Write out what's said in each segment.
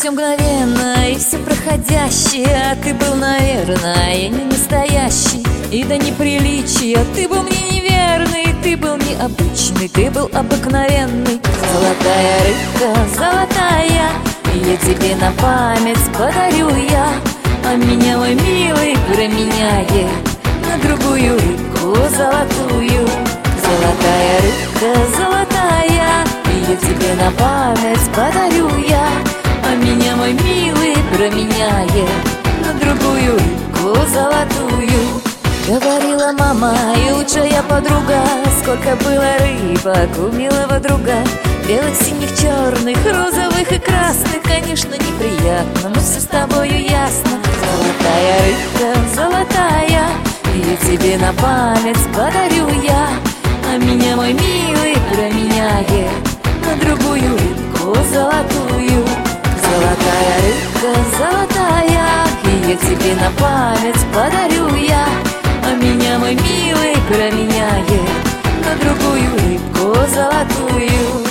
все мгновенно и все проходящее. А ты был, наверное, не настоящий. И до неприличия ты был мне неверный. Ты был необычный, ты был обыкновенный. Золотая рыбка, золотая, я тебе на память подарю я. А меня, мой милый, променяет на другую рыбку золотую. Золотая рыбка, золотая, я тебе на память подарю я. А меня, мой милый, променяет на другую рыбку золотую. Говорила мама и лучшая подруга, сколько было рыбок у милого друга. Белых, синих, черных, розовых и красных. Конечно, неприятно, но все с тобою ясно. Золотая рыбка, золотая, я тебе на память подарю я. А меня, мой милый, променяет на другую рыбку золотую. Золотая рыбка, золотая, я тебе на память подарю я. А меня, мой милый, променяет на другую рыбку золотую.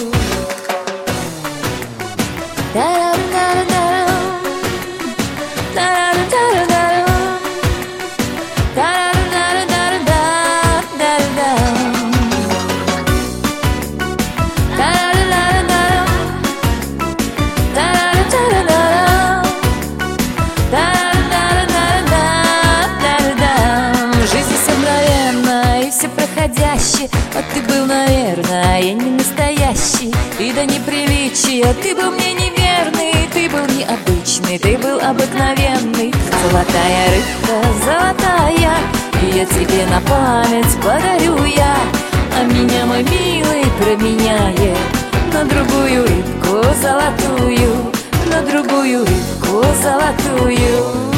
А ты был, наверное, не настоящий. И до неприличия ты был мне неверный. Ты был необычный, ты был обыкновенный. Золотая рыбка, золотая, я тебе на память подарю я. А меня, мой милый, променяет на другую рыбку золотую. На другую рыбку золотую.